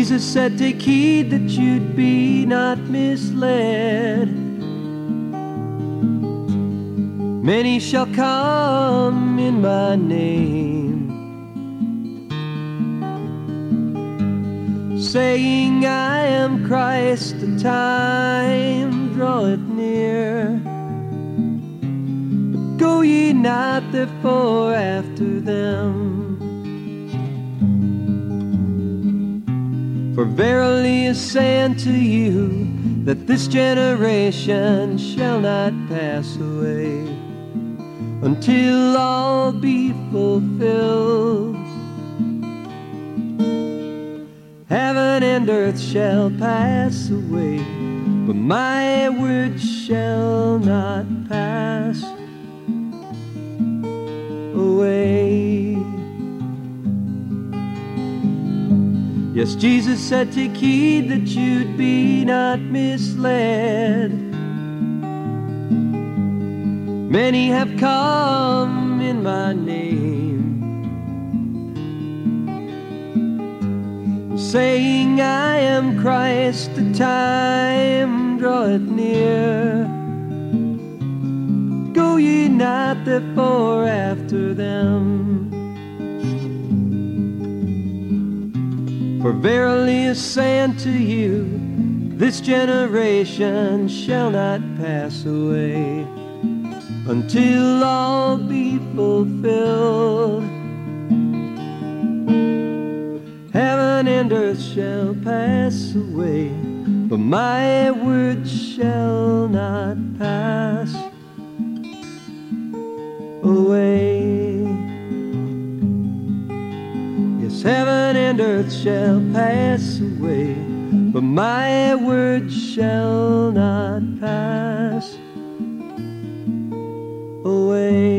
Jesus said, take heed that you'd be not misled. Many shall come in my name, saying, I am Christ, the time draweth near. But go ye not therefore after them. For verily I say unto you, that this generation shall not pass away until all be fulfilled. Heaven and earth shall pass away, but my words shall not pass away. Yes, Jesus said, take heed that you'd be not misled. Many have come in my name, saying, I am Christ, the time draweth near. Go ye not therefore after them. For verily I say unto you, this generation shall not pass away until all be fulfilled. Heaven and earth shall pass away, but my words shall not pass away. Yes, heaven and earth shall pass away, but my words shall not pass away.